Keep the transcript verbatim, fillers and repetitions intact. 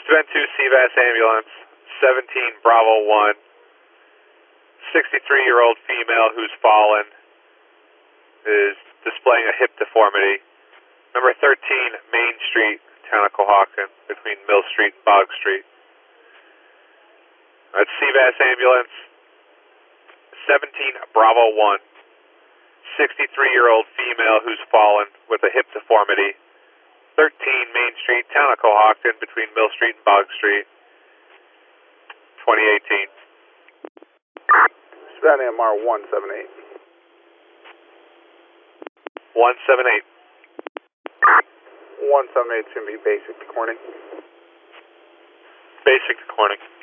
Event two C V A S ambulance, seventeen Bravo one, sixty-three-year-old female who's fallen, is displaying a hip deformity. Number thirteen Main Street, Town of Cohocton, between Mill Street and Bog Street. That's C V A S ambulance, seventeen Bravo one, sixty-three-year-old female who's fallen with a hip deformity. thirteen Main Street, Town of Cohocton, between Mill Street and Bog Street, twenty eighteen. Savannah M R one seven eight. one seven eight. one seven eight is going to be basic to Corning. Basic to Corning.